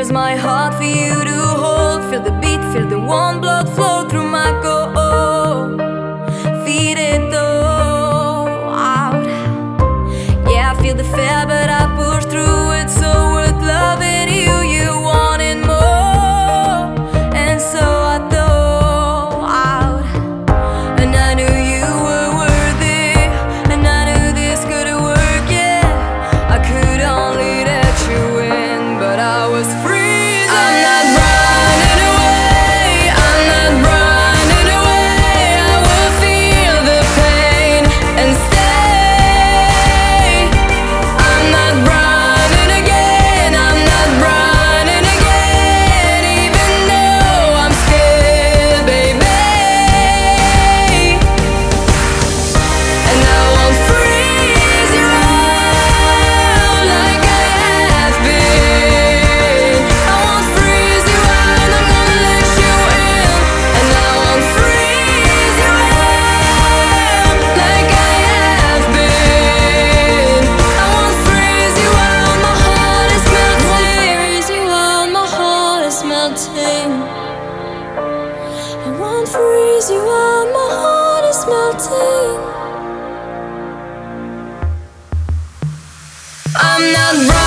Here's my heart for you to hold. Feel the beat, feel the warm blood flow through my core. Feed it though out. Yeah, I feel the fear, but I push through it. So worth loving you, you wanted more, and so I throw out. And I knew you were worthy, and I knew this could work. Yeah, I could only let you in, but I was free. I'm not running away, I'm not running away. I will feel the pain and stay. I'm not running again, I'm not running again, even though I'm scared, baby. And I won't freeze you out like I have been. I won't freeze you out, I'm gonna let you in. And I won't freeze you out like I have been. I won't freeze you out, my heart is melting. Freeze you out, my heart is melting. I won't freeze you out, my heart is melting. I'm not running.